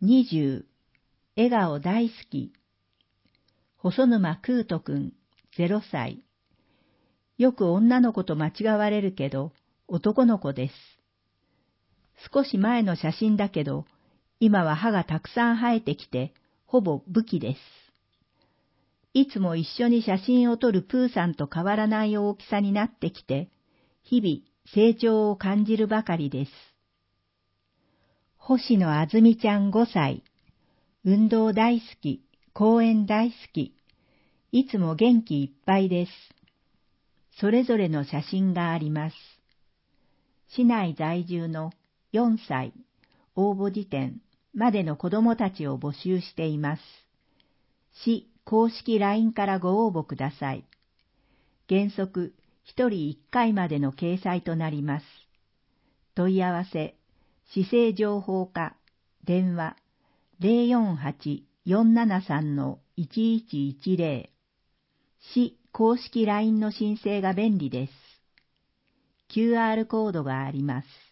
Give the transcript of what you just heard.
20、笑顔大好き。細沼空斗くん、0歳。よく女の子と間違われるけど、男の子です。少し前の写真だけど、今は歯がたくさん生えてきて、ほぼ武器です。いつも一緒に写真を撮るプーさんと変わらない大きさになってきて、日々成長を感じるばかりです。星野あずみちゃん5歳。運動大好き、公園大好き。いつも元気いっぱいです。それぞれの写真があります。市内在住の4歳、応募時点までの子どもたちを募集しています。市公式 LINE からご応募ください。原則1人1回までの掲載となります。問い合わせ、市政情報課、電話 048-473-1110。市公式 LINE の申請が便利です。QR コードがあります。